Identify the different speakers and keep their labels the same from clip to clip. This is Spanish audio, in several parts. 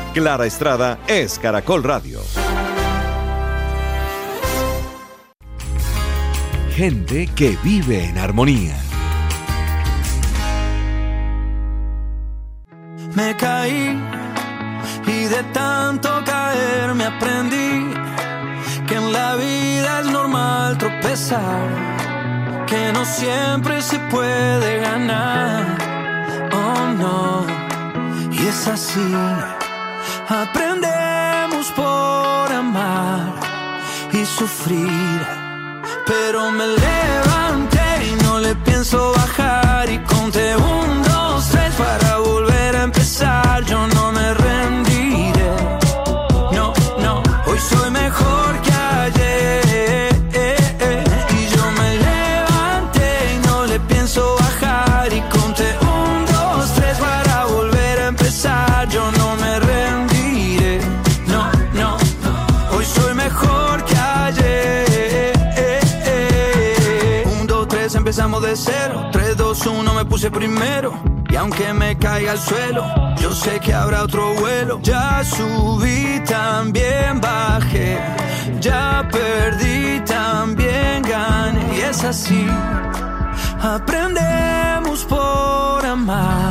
Speaker 1: Clara Estrada es Caracol Radio. Gente que vive en armonía.
Speaker 2: Me caí y de tanto caer me aprendí que en la vida es normal tropezar, que no siempre se puede ganar, oh no, y es así, aprendemos por amar y sufrir, pero me levanté y no le pienso bajar y conté 1, 2, 3 para volver a empezar, yo no me rendiré, no, no, hoy soy mejor que ayer, y yo me levanté y no le pienso bajar y conté 1, 2, 3 para volver a empezar, yo no me rendiré, no, no, hoy soy mejor que ayer, 1, 2, 3 empezamos de cero, 3, 2, 1 me puse primero. Y aunque me caiga al suelo, yo sé que habrá otro vuelo. Ya subí, también bajé. Ya perdí, también gané. Y es así, aprendemos por amar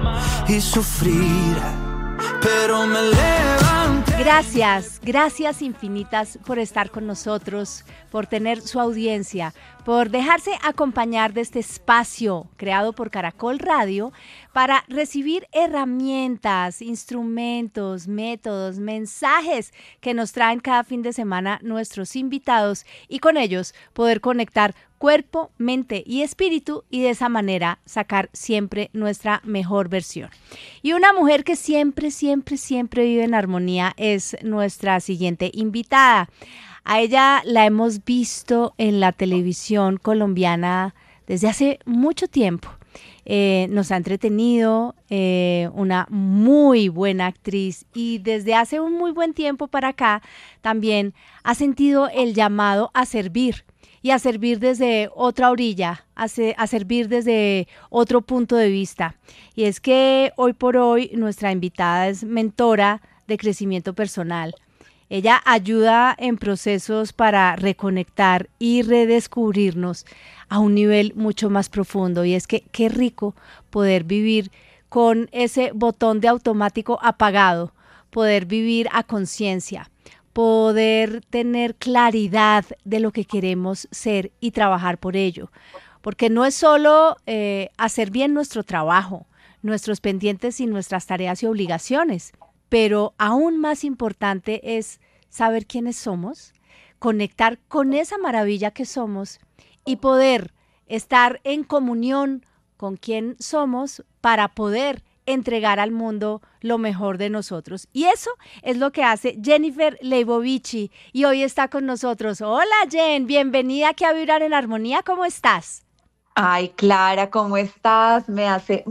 Speaker 2: y sufrir. Pero me levanté.
Speaker 3: Gracias infinitas por estar con nosotros, por tener su audiencia, por dejarse acompañar de este espacio creado por Caracol Radio para recibir herramientas, instrumentos, métodos, mensajes que nos traen cada fin de semana nuestros invitados y con ellos poder conectar cuerpo, mente y espíritu y de esa manera sacar siempre nuestra mejor versión. Y una mujer que siempre vive en armonía es nuestra siguiente invitada. A ella la hemos visto en la televisión colombiana desde hace mucho tiempo. Nos ha entretenido, una muy buena actriz y desde hace un muy buen tiempo para acá también ha sentido el llamado a servir y a servir desde otra orilla, a servir desde otro punto de vista. Y es que hoy por hoy nuestra invitada es mentora de crecimiento personal. Ella ayuda en procesos para reconectar y redescubrirnos a un nivel mucho más profundo. Y es que qué rico poder vivir con ese botón de automático apagado, poder vivir a conciencia, poder tener claridad de lo que queremos ser y trabajar por ello. Porque no es solo hacer bien nuestro trabajo, nuestros pendientes y nuestras tareas y obligaciones, pero aún más importante es saber quiénes somos, conectar con esa maravilla que somos y poder estar en comunión con quién somos para poder entregar al mundo lo mejor de nosotros. Y eso es lo que hace Jennifer Leibovici y hoy está con nosotros. Hola Jen, bienvenida aquí a Vibrar en Armonía, ¿cómo estás?
Speaker 4: Ay, Clara, ¿cómo estás? Me hace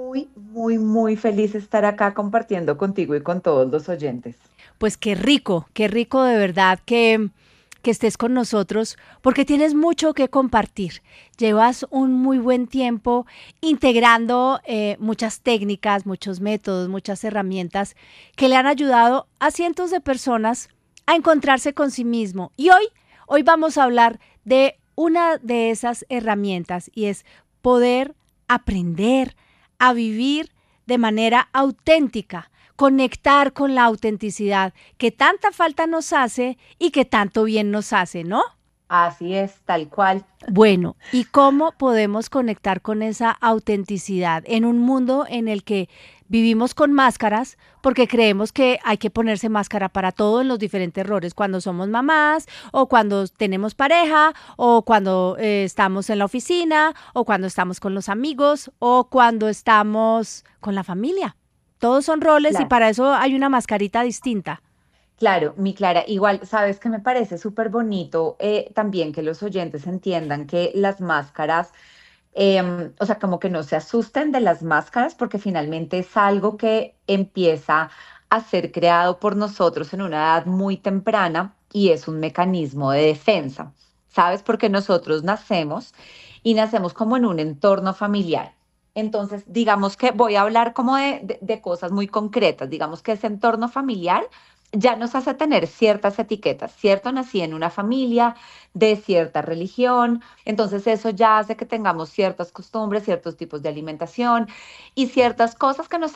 Speaker 4: muy feliz estar acá compartiendo contigo y con todos los oyentes.
Speaker 3: Pues qué rico de verdad que estés con nosotros porque tienes mucho que compartir. Llevas un muy buen tiempo integrando muchas técnicas, muchos métodos, muchas herramientas que le han ayudado a cientos de personas a encontrarse con sí mismo. Y hoy vamos a hablar de una de esas herramientas y es poder aprender a vivir de manera auténtica, conectar con la autenticidad que tanta falta nos hace y que tanto bien nos hace, ¿no?
Speaker 4: Así es, tal cual.
Speaker 3: Bueno, ¿y cómo podemos conectar con esa autenticidad en un mundo en el que vivimos con máscaras porque creemos que hay que ponerse máscara para todo en los diferentes roles, cuando somos mamás o cuando tenemos pareja o cuando estamos en la oficina o cuando estamos con los amigos o cuando estamos con la familia? Todos son roles y para eso hay una mascarita distinta.
Speaker 4: Claro, mi Clara, igual, sabes que me parece súper bonito también que los oyentes entiendan que las máscaras, o sea, como que no se asusten de las máscaras porque finalmente es algo que empieza a ser creado por nosotros en una edad muy temprana y es un mecanismo de defensa, ¿sabes? Porque nosotros nacemos y nacemos como en un entorno familiar. Entonces, digamos que voy a hablar como de cosas muy concretas. Digamos que ese entorno familiar ya nos hace tener ciertas etiquetas, ¿cierto? Nací en una familia de cierta religión, entonces eso ya hace que tengamos ciertas costumbres, ciertos tipos de alimentación y ciertas cosas que nos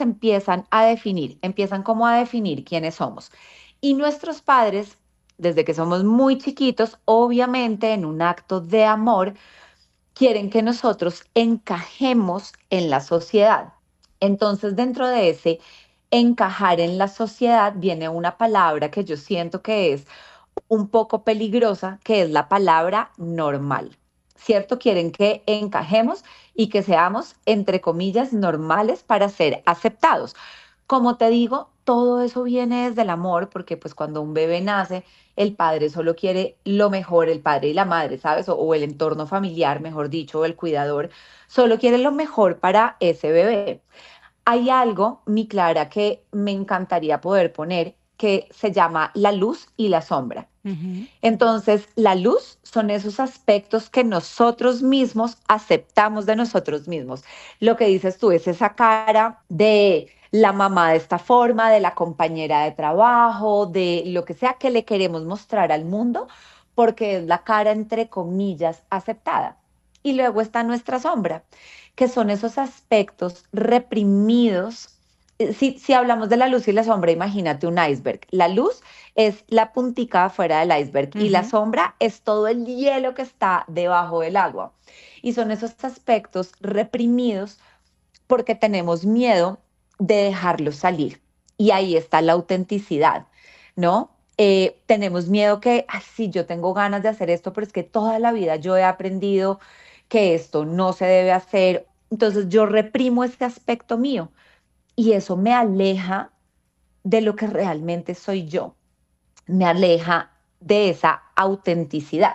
Speaker 4: empiezan como a definir quiénes somos. Y nuestros padres, desde que somos muy chiquitos, obviamente en un acto de amor, quieren que nosotros encajemos en la sociedad. Entonces, dentro de ese encajar en la sociedad viene una palabra que yo siento que es un poco peligrosa, que es la palabra normal. ¿Cierto? Quieren que encajemos y que seamos, entre comillas, normales para ser aceptados. Como te digo, todo eso viene desde el amor, porque pues cuando un bebé nace, el padre solo quiere lo mejor, el padre y la madre, ¿sabes? O el entorno familiar, mejor dicho, o el cuidador, solo quiere lo mejor para ese bebé. Hay algo, mi Clara, que me encantaría poder poner, que se llama la luz y la sombra.
Speaker 3: Ujú.
Speaker 4: Entonces, la luz son esos aspectos que nosotros mismos aceptamos de nosotros mismos. Lo que dices tú es esa cara de la mamá de esta forma, de la compañera de trabajo, de lo que sea que le queremos mostrar al mundo, porque es la cara, entre comillas, aceptada. Y luego está nuestra sombra, que son esos aspectos reprimidos. Si hablamos de la luz y la sombra, imagínate un iceberg. La luz es la puntica afuera del iceberg y la
Speaker 3: Ujú.
Speaker 4: sombra es todo el hielo que está debajo del agua. Y son esos aspectos reprimidos porque tenemos miedo de dejarlos salir. Y ahí está la autenticidad, ¿no? Tenemos miedo que, sí, yo tengo ganas de hacer esto, pero es que toda la vida yo he aprendido que esto no se debe hacer. Entonces yo reprimo este aspecto mío y eso me aleja de lo que realmente soy yo, me aleja de esa autenticidad.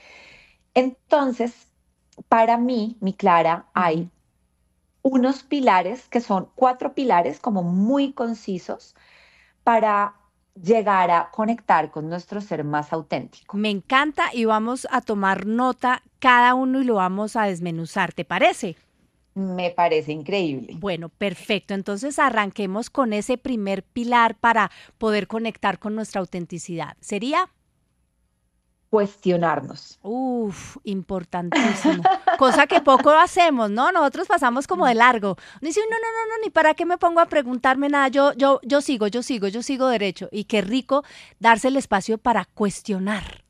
Speaker 4: Entonces, para mí, mi Clara,
Speaker 3: Ujú.
Speaker 4: hay unos pilares que son 4 pilares como muy concisos para llegar a conectar con nuestro ser más auténtico.
Speaker 3: Me encanta y vamos a tomar nota cada uno y lo vamos a desmenuzar, ¿te parece?
Speaker 4: Me parece increíble.
Speaker 3: Bueno, perfecto. Entonces arranquemos con ese primer pilar para poder conectar con nuestra autenticidad. ¿Sería?
Speaker 4: Cuestionarnos.
Speaker 3: Uf, importantísimo. Cosa que poco hacemos, ¿no? Nosotros pasamos como de largo. Dice, no, no, no, no, ni para qué me pongo a preguntarme nada. Yo sigo derecho. Y qué rico darse el espacio para cuestionar.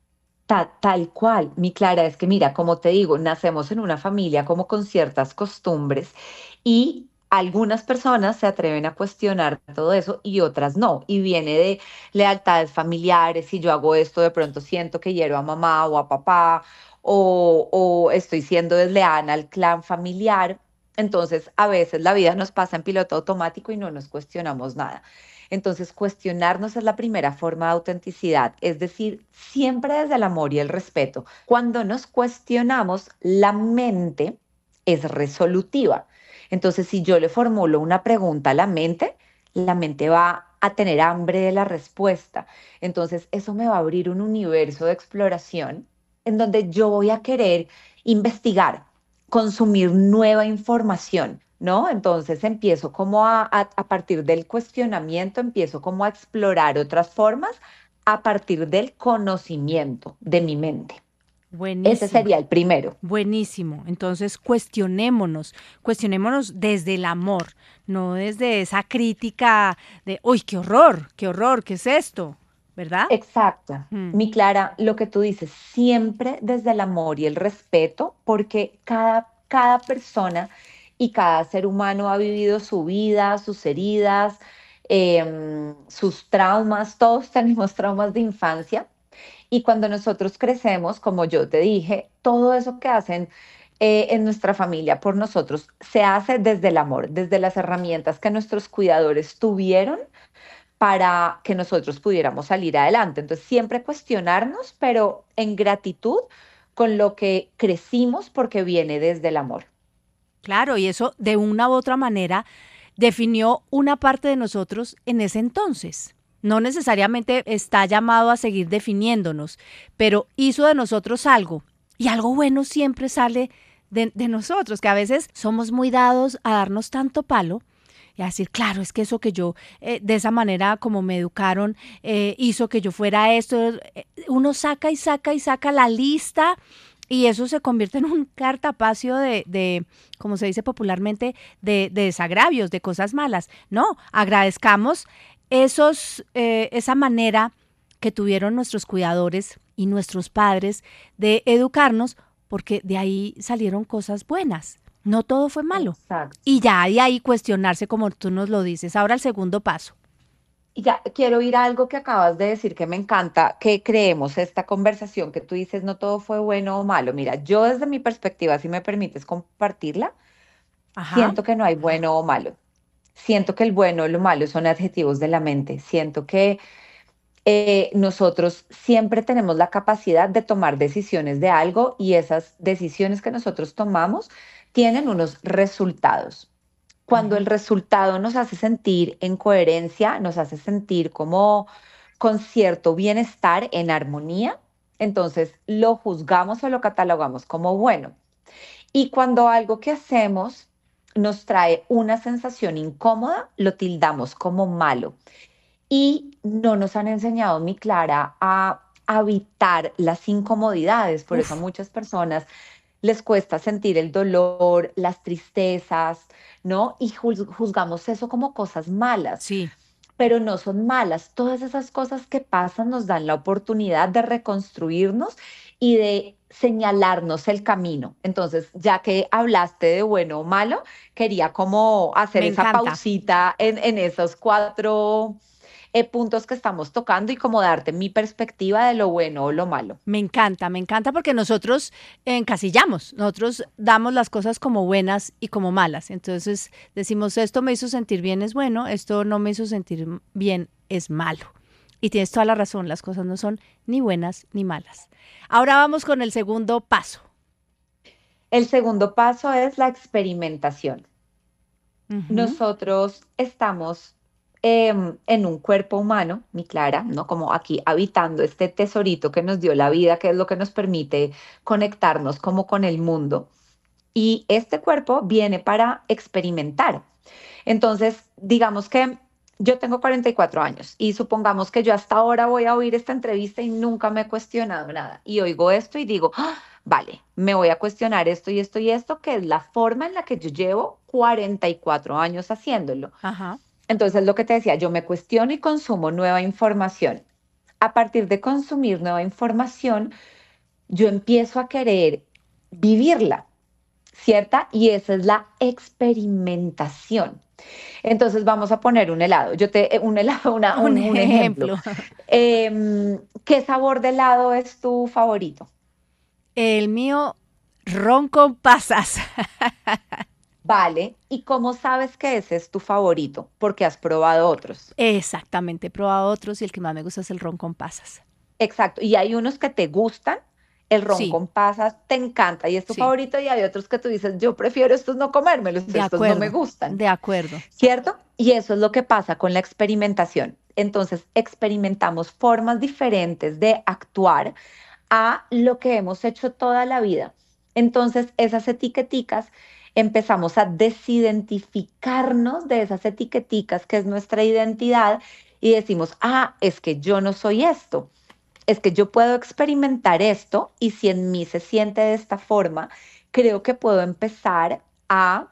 Speaker 4: Tal cual, mi Clara, es que mira, como te digo, nacemos en una familia como con ciertas costumbres y algunas personas se atreven a cuestionar todo eso y otras no. Y viene de lealtades familiares, si yo hago esto, de pronto siento que hiero a mamá o a papá o estoy siendo desleal al clan familiar. Entonces, a veces la vida nos pasa en piloto automático y no nos cuestionamos nada. Entonces, cuestionarnos es la primera forma de autenticidad, es decir, siempre desde el amor y el respeto. Cuando nos cuestionamos, la mente es resolutiva. Entonces, si yo le formulo una pregunta a la mente va a tener hambre de la respuesta. Entonces, eso me va a abrir un universo de exploración en donde yo voy a querer investigar, consumir nueva información, ¿no? Entonces empiezo como a partir del cuestionamiento, empiezo como a explorar otras formas a partir del conocimiento de mi mente. Ese
Speaker 3: Buenísimo.
Speaker 4: sería el primero.
Speaker 3: Buenísimo. Entonces, cuestionémonos desde el amor, no desde esa crítica de, uy, qué horror, ¿qué es esto? ¿Verdad?
Speaker 4: Exacto.
Speaker 3: Mm.
Speaker 4: Mi Clara, lo que tú dices, siempre desde el amor y el respeto, porque cada persona y cada ser humano ha vivido su vida, sus heridas, sus traumas, todos tenemos traumas de infancia. Y cuando nosotros crecemos, como yo te dije, todo eso que hacen en nuestra familia por nosotros se hace desde el amor, desde las herramientas que nuestros cuidadores tuvieron para que nosotros pudiéramos salir adelante. Entonces, siempre cuestionarnos, pero en gratitud con lo que crecimos porque viene desde el amor.
Speaker 3: Claro, y eso de una u otra manera definió una parte de nosotros en ese entonces. No necesariamente está llamado a seguir definiéndonos, pero hizo de nosotros algo. Y algo bueno siempre sale de nosotros, que a veces somos muy dados a darnos tanto palo y a decir, claro, es que eso que yo, de esa manera como me educaron, hizo que yo fuera esto. Uno saca y saca y saca la lista y eso se convierte en un cartapacio como se dice popularmente, de desagravios, de cosas malas. No, agradezcamos esa manera que tuvieron nuestros cuidadores y nuestros padres de educarnos, porque de ahí salieron cosas buenas. No todo fue malo.
Speaker 4: Exacto.
Speaker 3: Y ya de ahí cuestionarse como tú nos lo dices. Ahora el segundo paso.
Speaker 4: Y ya quiero ir a algo que acabas de decir que me encanta, que creemos esta conversación que tú dices, no todo fue bueno o malo. Mira, yo desde mi perspectiva, si me permites compartirla,
Speaker 3: Ajá.
Speaker 4: siento que no hay bueno o malo. Siento que el bueno o lo malo son adjetivos de la mente. Siento que nosotros siempre tenemos la capacidad de tomar decisiones de algo y esas decisiones que nosotros tomamos tienen unos resultados. Cuando el
Speaker 3: Ujú.
Speaker 4: resultado nos hace sentir en coherencia, nos hace sentir como con cierto bienestar, en armonía, entonces lo juzgamos o lo catalogamos como bueno. Y cuando algo que hacemos nos trae una sensación incómoda, lo tildamos como malo. Y no nos han enseñado, mi Clara, a habitar las incomodidades. Por eso a
Speaker 3: Uf,
Speaker 4: muchas personas les cuesta sentir el dolor, las tristezas, ¿no? Y juzgamos eso como cosas malas,
Speaker 3: sí.
Speaker 4: pero no son malas. Todas esas cosas que pasan nos dan la oportunidad de reconstruirnos y de señalarnos el camino. Entonces, ya que hablaste de bueno o malo, quería como hacer
Speaker 3: Me
Speaker 4: esa
Speaker 3: encanta.
Speaker 4: pausita en esos cuatro puntos que estamos tocando y como darte mi perspectiva de lo bueno o lo malo.
Speaker 3: Me encanta porque nosotros encasillamos, nosotros damos las cosas como buenas y como malas. Entonces decimos, esto me hizo sentir bien es bueno, esto no me hizo sentir bien es malo. Y tienes toda la razón, las cosas no son ni buenas ni malas. Ahora vamos con el segundo paso.
Speaker 4: El segundo paso es la experimentación.
Speaker 3: Ujú.
Speaker 4: Nosotros estamos en un cuerpo humano, mi Clara, ¿no? Como aquí habitando este tesorito que nos dio la vida, que es lo que nos permite conectarnos como con el mundo. Y este cuerpo viene para experimentar. Entonces, digamos que yo tengo 44 años y supongamos que yo hasta ahora voy a oír esta entrevista y nunca me he cuestionado nada. Y oigo esto y digo, "Ah, vale, me voy a cuestionar esto y esto y esto, que es la forma en la que yo llevo 44 años haciéndolo.
Speaker 3: Ajá.
Speaker 4: Entonces, lo que te decía, yo me cuestiono y consumo nueva información. A partir de consumir nueva información, yo empiezo a querer vivirla, ¿cierta? Y esa es la experimentación. Entonces vamos a poner un helado. Un helado,
Speaker 3: Un
Speaker 4: un ejemplo.
Speaker 3: ejemplo.
Speaker 4: ¿Qué sabor de helado es tu favorito?
Speaker 3: El mío, ron con pasas.
Speaker 4: Vale. ¿Y cómo sabes que ese es tu favorito? Porque has probado otros.
Speaker 3: Exactamente, he probado otros y el que más me gusta es el ron con pasas.
Speaker 4: Exacto. Y hay unos que te gustan, el ron
Speaker 3: Sí,
Speaker 4: con pasas te encanta y es tu
Speaker 3: sí,
Speaker 4: favorito, y hay otros que tú dices, yo prefiero estos no comérmelos, estos no me gustan.
Speaker 3: de acuerdo.
Speaker 4: ¿Cierto? Y eso es lo que pasa con la experimentación. Entonces, experimentamos formas diferentes de actuar a lo que hemos hecho toda la vida. Entonces, esas etiqueticas, empezamos a desidentificarnos de esas etiqueticas que es nuestra identidad y decimos, ah, es que yo no soy esto, es que yo puedo experimentar esto y si en mí se siente de esta forma, creo que puedo empezar a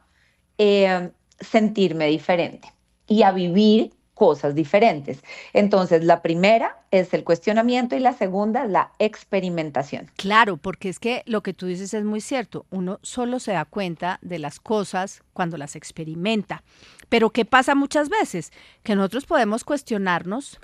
Speaker 4: sentirme diferente y a vivir cosas diferentes. Entonces, la primera es el cuestionamiento y la segunda es la experimentación.
Speaker 3: Claro, porque es que lo que tú dices es muy cierto. Uno solo se da cuenta de las cosas cuando las experimenta. Pero ¿qué pasa muchas veces? Que nosotros podemos cuestionarnos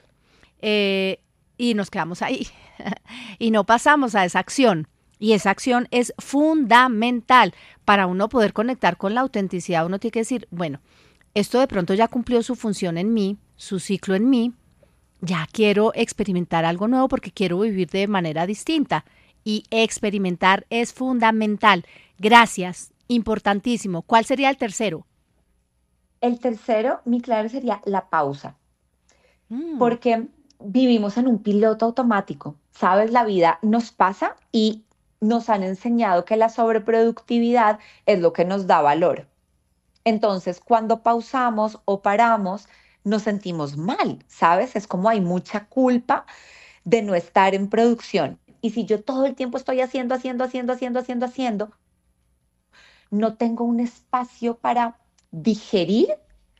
Speaker 3: y nos quedamos ahí y no pasamos a esa acción. Y esa acción es fundamental para uno poder conectar con la autenticidad. Uno tiene que decir, bueno, esto de pronto ya cumplió su función en mí, su ciclo en mí, ya quiero experimentar algo nuevo porque quiero vivir de manera distinta. Y experimentar es fundamental. Gracias, importantísimo. ¿Cuál sería el tercero?
Speaker 4: El tercero, mi claro, sería la pausa,
Speaker 3: Mm,
Speaker 4: porque vivimos en un piloto automático, ¿sabes? La vida nos pasa y nos han enseñado que la sobreproductividad es lo que nos da valor. Entonces, cuando pausamos o paramos, nos sentimos mal, ¿sabes? Es como hay mucha culpa de no estar en producción. Y si yo todo el tiempo estoy haciendo, no tengo un espacio para digerir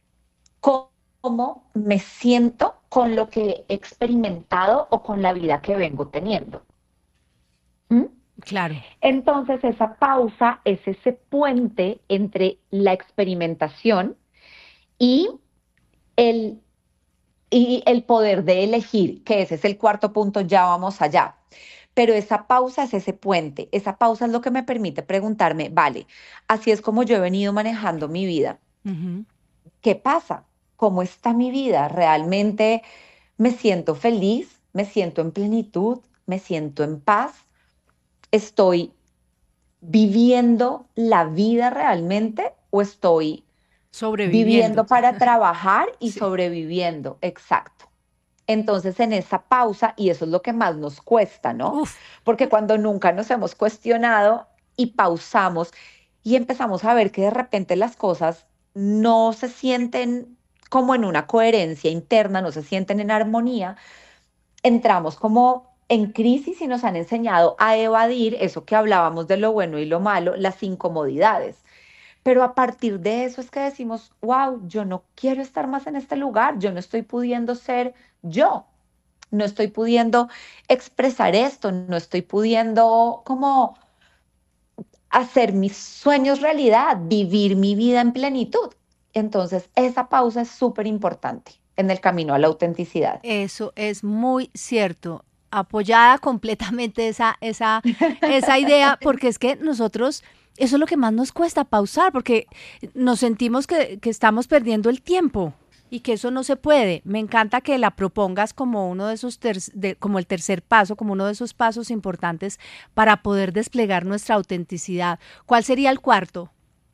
Speaker 4: cómo me siento con lo que he experimentado o con la vida que vengo teniendo. ¿Mm?
Speaker 3: Claro.
Speaker 4: Entonces, esa pausa es ese puente entre la experimentación y el, y el poder de elegir, que ese es el cuarto punto, ya vamos allá. Pero esa pausa es ese puente, esa pausa es lo que me permite preguntarme, vale, así es como yo he venido manejando mi vida.
Speaker 3: Ujú.
Speaker 4: ¿Qué pasa? ¿Cómo está mi vida? ¿Realmente me siento feliz? ¿Me siento en plenitud? ¿Me siento en paz? ¿Estoy viviendo la vida realmente o estoy
Speaker 3: Sobreviviendo.
Speaker 4: viviendo para trabajar y
Speaker 3: Sí.
Speaker 4: sobreviviendo? Exacto. Entonces, en esa pausa, y eso es lo que más nos cuesta, ¿no?
Speaker 3: Uf,
Speaker 4: Porque cuando nunca nos hemos cuestionado y pausamos y empezamos a ver que de repente las cosas no se sienten como en una coherencia interna, no se sienten en armonía, entramos como en crisis y nos han enseñado a evadir eso que hablábamos de lo bueno y lo malo, las incomodidades. Pero a partir de eso es que decimos, wow, yo no quiero estar más en este lugar, yo no estoy pudiendo ser yo, no estoy pudiendo expresar esto, no estoy pudiendo como hacer mis sueños realidad, vivir mi vida en plenitud. Entonces, esa pausa es súper importante en el camino a la autenticidad.
Speaker 3: eso es muy cierto. Apoyada completamente esa idea, porque es que nosotros, eso es lo que más nos cuesta pausar, porque nos sentimos que estamos perdiendo el tiempo y que eso no se puede. Me encanta que la propongas como uno de esos como el tercer paso, como uno de esos pasos importantes para poder desplegar nuestra autenticidad. ¿Cuál sería el cuarto?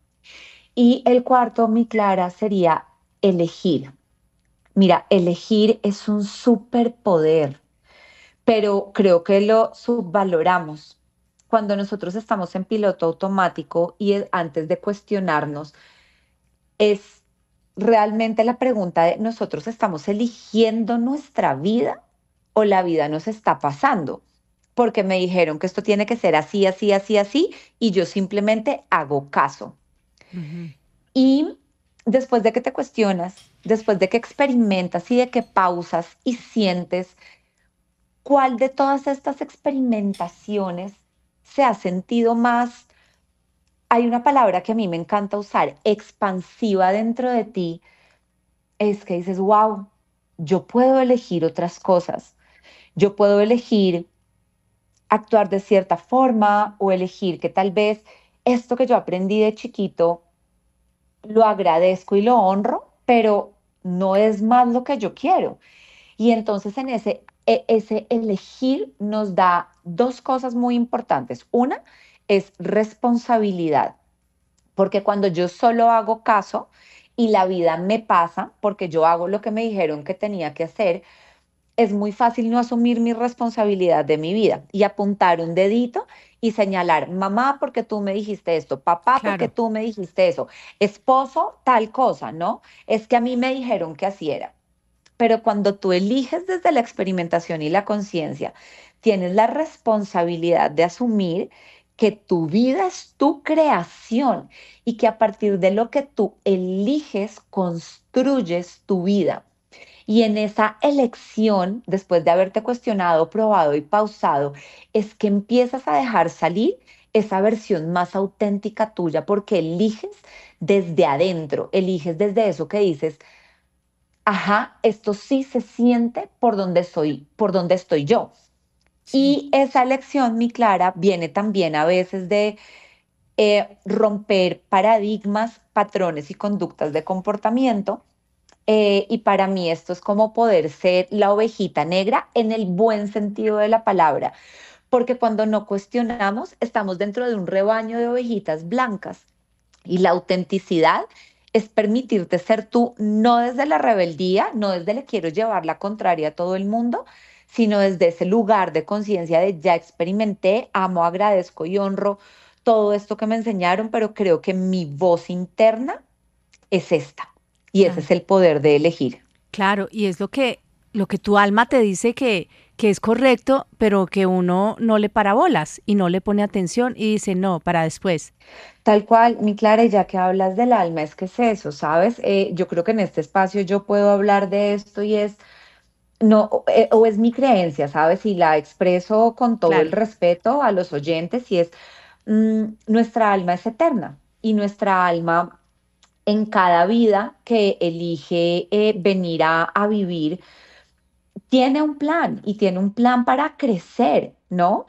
Speaker 4: Y el cuarto, mi Clara, sería elegir. Mira, elegir es un superpoder, pero creo que lo subvaloramos. Cuando nosotros estamos en piloto automático y antes de cuestionarnos, es realmente la pregunta de nosotros estamos eligiendo nuestra vida o la vida nos está pasando. Porque me dijeron que esto tiene que ser así, así, así, así, y yo simplemente hago caso.
Speaker 3: Ujú.
Speaker 4: Y después de que te cuestionas, después de que experimentas y de que pausas y sientes cuál de todas estas experimentaciones se ha sentido más, hay una palabra que a mí me encanta usar, expansiva dentro de ti, es que dices, wow, yo puedo elegir otras cosas, yo puedo elegir actuar de cierta forma o elegir que tal vez esto que yo aprendí de chiquito lo agradezco y lo honro, pero no es más lo que yo quiero. Y entonces en ese elegir nos da dos cosas muy importantes. Una es responsabilidad, porque cuando yo solo hago caso y la vida me pasa, porque yo hago lo que me dijeron que tenía que hacer, es muy fácil no asumir mi responsabilidad de mi vida y apuntar un dedito y señalar, mamá, porque tú me dijiste esto, papá, porque
Speaker 3: Claro.
Speaker 4: tú me dijiste eso, esposo, tal cosa, ¿no? Es que a mí me dijeron que así era. Pero cuando tú eliges desde la experimentación y la conciencia, tienes la responsabilidad de asumir que tu vida es tu creación y que a partir de lo que tú eliges, construyes tu vida. Y en esa elección, después de haberte cuestionado, probado y pausado, es que empiezas a dejar salir esa versión más auténtica tuya, porque eliges desde adentro, eliges desde eso que dices, ajá, esto sí se siente por donde soy, por donde estoy yo.
Speaker 3: Sí.
Speaker 4: Y esa elección, mi Clara, viene también a veces de romper paradigmas, patrones y conductas de comportamiento. Y para mí esto es como poder ser la ovejita negra en el buen sentido de la palabra, porque cuando no cuestionamos, estamos dentro de un rebaño de ovejitas blancas. Y la autenticidad es permitirte ser tú, no desde la rebeldía, no desde le quiero llevar la contraria a todo el mundo, sino desde ese lugar de conciencia de ya experimenté, amo, agradezco y honro todo esto que me enseñaron, pero creo que mi voz interna es esta. Y ese
Speaker 3: Claro.
Speaker 4: es el poder de elegir.
Speaker 3: Claro, y es lo que tu alma te dice que es correcto, pero que uno no le para bolas y no le pone atención y dice no, para después.
Speaker 4: Tal cual, mi Clara, y ya que hablas del alma, es que es eso, ¿sabes? Yo creo que en este espacio yo puedo hablar de esto y es, no, o es mi creencia, ¿sabes? Y la expreso con todo el
Speaker 3: Claro,
Speaker 4: respeto a los oyentes y es, nuestra alma es eterna y nuestra alma en cada vida que elige venir a vivir, tiene un plan y tiene un plan para crecer, ¿no?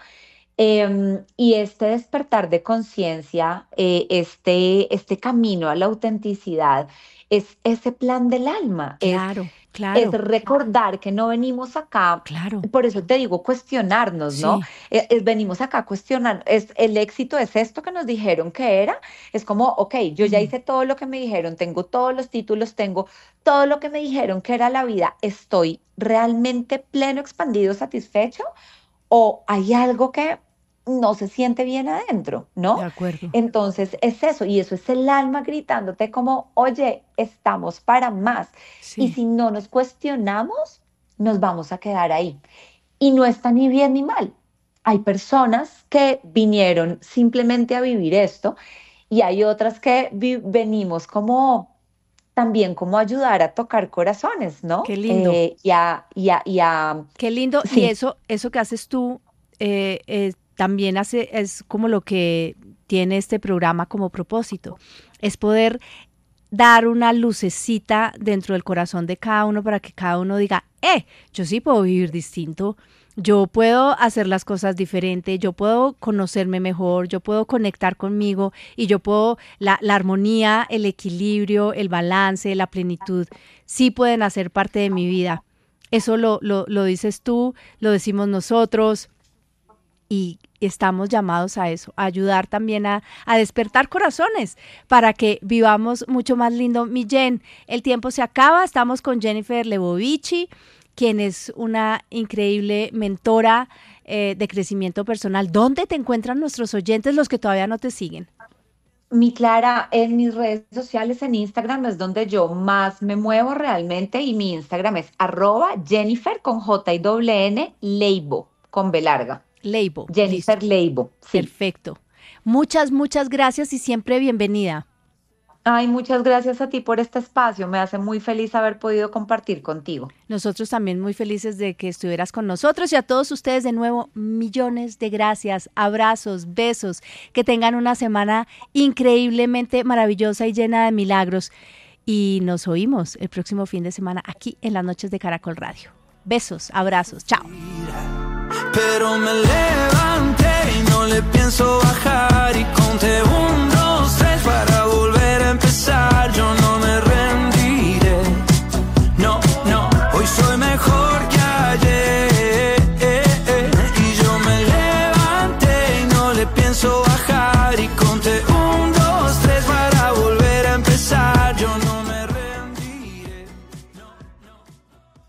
Speaker 4: Y este despertar de conciencia, este camino a la autenticidad, es ese plan del alma,
Speaker 3: claro,
Speaker 4: es
Speaker 3: claro,
Speaker 4: recordar que no venimos acá,
Speaker 3: claro.
Speaker 4: por eso te digo cuestionarnos, ¿no?
Speaker 3: Sí,
Speaker 4: Venimos acá a cuestionar, el éxito es esto que nos dijeron que era, es como, ok, yo ya
Speaker 3: mm,
Speaker 4: hice todo lo que me dijeron, tengo todos los títulos, tengo todo lo que me dijeron que era la vida, ¿estoy realmente pleno, expandido, satisfecho? ¿O hay algo que no se siente bien adentro,
Speaker 3: de
Speaker 4: ¿no?
Speaker 3: acuerdo.
Speaker 4: Entonces es eso, y eso es el alma gritándote como, oye, estamos para más. Y
Speaker 3: Sí,
Speaker 4: si no nos cuestionamos, nos vamos a quedar ahí. Y no está ni bien ni mal. Hay personas que vinieron simplemente a vivir esto y hay otras que venimos como también como ayudar a tocar corazones, ¿no?
Speaker 3: qué lindo.
Speaker 4: Y a,
Speaker 3: Qué lindo. Y
Speaker 4: sí.
Speaker 3: eso que haces tú también es como lo que tiene este programa como propósito. Es poder dar una lucecita dentro del corazón de cada uno para que cada uno diga, yo sí puedo vivir distinto. Yo puedo hacer las cosas diferente, yo puedo conocerme mejor, yo puedo conectar conmigo y yo puedo, la armonía, el equilibrio, el balance, la plenitud, sí pueden hacer parte de mi vida. Eso lo dices tú, lo decimos nosotros y estamos llamados a eso, a ayudar también a despertar corazones para que vivamos mucho más lindo. Mi Jen, el tiempo se acaba, estamos con Jennifer Lebovici, quien es una increíble mentora de crecimiento personal. ¿Dónde te encuentran nuestros oyentes, los que todavía no te siguen?
Speaker 4: Mi Clara, en mis redes sociales, en Instagram es donde yo más me muevo realmente y mi Instagram es @Jennifer con J y doble N, Leibo, con B larga.
Speaker 3: Leibo,
Speaker 4: Jennifer
Speaker 3: listo,
Speaker 4: Leibo, sí.
Speaker 3: perfecto. Muchas, muchas gracias y siempre bienvenida.
Speaker 4: Ay, muchas gracias a ti por este espacio. Me hace muy feliz haber podido compartir contigo.
Speaker 3: Nosotros también muy felices de que estuvieras con nosotros y a todos ustedes de nuevo, millones de gracias, abrazos, besos, que tengan una semana increíblemente maravillosa y llena de milagros. Y nos oímos el próximo fin de semana aquí en las noches de Caracol Radio. Besos, abrazos, chao.
Speaker 2: Pero me levanté y no le pienso bajar y conté 1, 2, 3 para volver a empezar. Yo no me rendiré, no, no, hoy soy mejor que ayer. Y yo me levanté y no le pienso bajar y conté